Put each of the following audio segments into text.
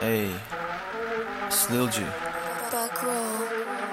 Hey, it's Lil G. Back row.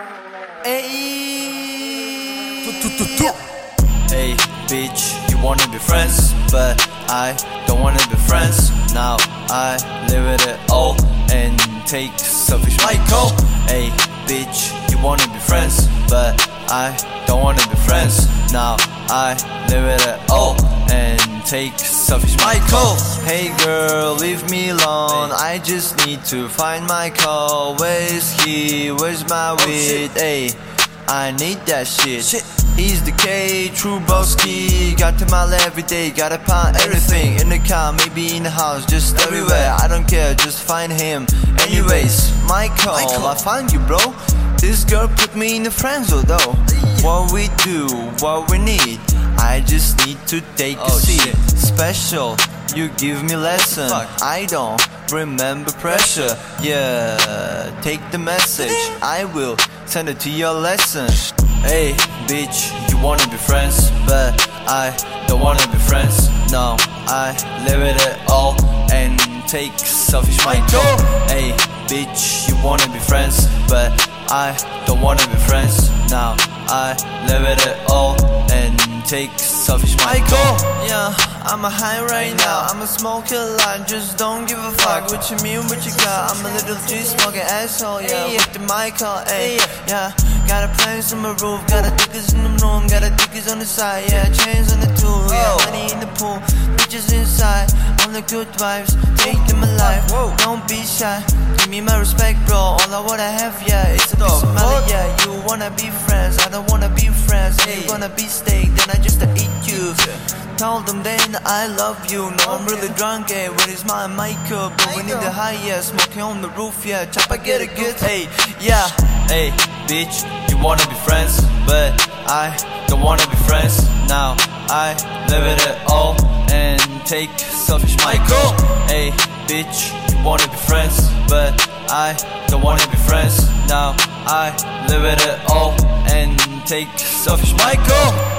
Hey, bitch, you wanna be friends, but I don't wanna be friends. Now I live with it all and take selfish Michael. Hey, bitch, you wanna be friends, but I don't wanna be friends. Now I live with it all and take selfish Michael. Hey girl, leave me alone. I just need to find my call. Where's he? Where's my weed? Hey, I need that shit. He's the K, true broski. Got to mile every day, gotta pound everything. In the car, maybe in the house, just everywhere. I don't care, just find him. Anyways, Michael, I find you, bro. This girl put me in the friend zone though. What we do, what we need, I just need to take a seat. Special, you give me lesson. I don't remember pressure. Yeah, take the message, I will send it to your lesson. Hey, bitch, you wanna be friends, but I don't wanna be friends. No, I live with it all and take selfish Michael. Hey, bitch, you wanna be friends, but I don't wanna be friends. Now I live with it all and take selfish Michael. Yeah, I'm a high right now, I'm a smoke a lot, just don't give a fuck what you mean, what you got. I'm a little G smoking asshole, yeah, with the Michael, ayy, yeah. Got a plans on my roof, got a dickers in the room, got a dickers on the side, yeah, chains on the tool, yeah, money in the pool, bitches inside, on the good vibes, take them alive, don't be shy, give me my respect, bro, all I wanna have, yeah, it's a piece of money, yeah, you wanna be friends, I don't wanna be friends, if you wanna be steak, then I just eat you. Told them then I love you. No, I'm really drunk, eh? Where is my Michael? But we need the high, yeah. Smoking on the roof, yeah. Chop, I get it good, hey, yeah. Hey, bitch, you wanna be friends, but I don't wanna be friends. Now I live with it all and take selfish Michael. Hey, bitch, you wanna be friends, but I don't wanna be friends. Now I live with it all and take selfish Michael.